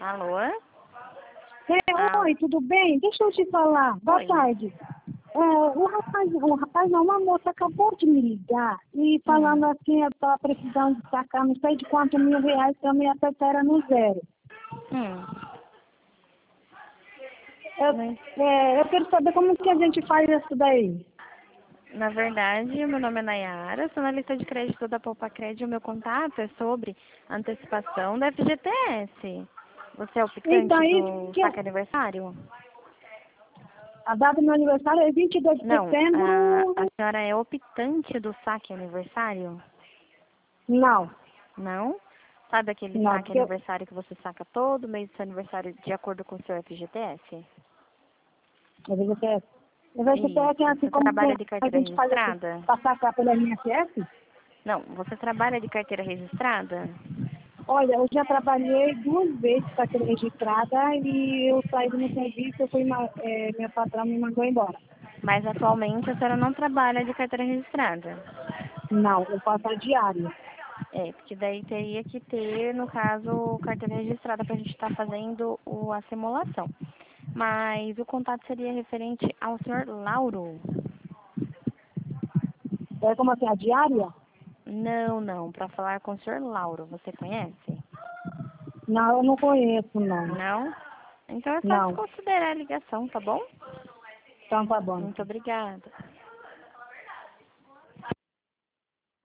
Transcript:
Alô? Oi, tudo bem? Deixa eu te falar. Boa Oi. tarde. Uma moça acabou de me ligar e falando assim, eu estava precisando sacar não sei de quantos R$ 1.000 que a minha até era no zero. Eu quero saber como que a gente faz isso daí. Na verdade, meu nome é Nayara, sou analista de crédito da Poupa-Crédito e o meu contato é sobre antecipação da FGTS. Você é Então, optante do saque aniversário? a data do meu aniversário é 22 de Não, setembro. a senhora é optante do saque aniversário? Não, Não? Sabe aquele não, saque porque aniversário que você saca todo mês do seu aniversário de acordo com o seu FGTS? o VGTS é Isso. assim Você como que trabalha de a carteira gente faz assim, registrada? para sacar pela INSS. Não, você trabalha de carteira registrada? Olha, eu já trabalhei 2 vezes para ser registrada e eu saí do meu serviço, minha patrão me mandou embora. Mas atualmente a senhora não trabalha de carteira registrada. Não, eu faço a diária. É, porque daí teria que ter, no caso, carteira registrada para a gente estar fazendo a simulação. Mas o contato seria referente ao senhor Lauro. É como assim, a diária? Não, não, para falar com o senhor Lauro. Você conhece? Não, eu não conheço, não. Não? Então é só Não. desconsiderar a ligação, tá bom? Então tá bom. Muito obrigada.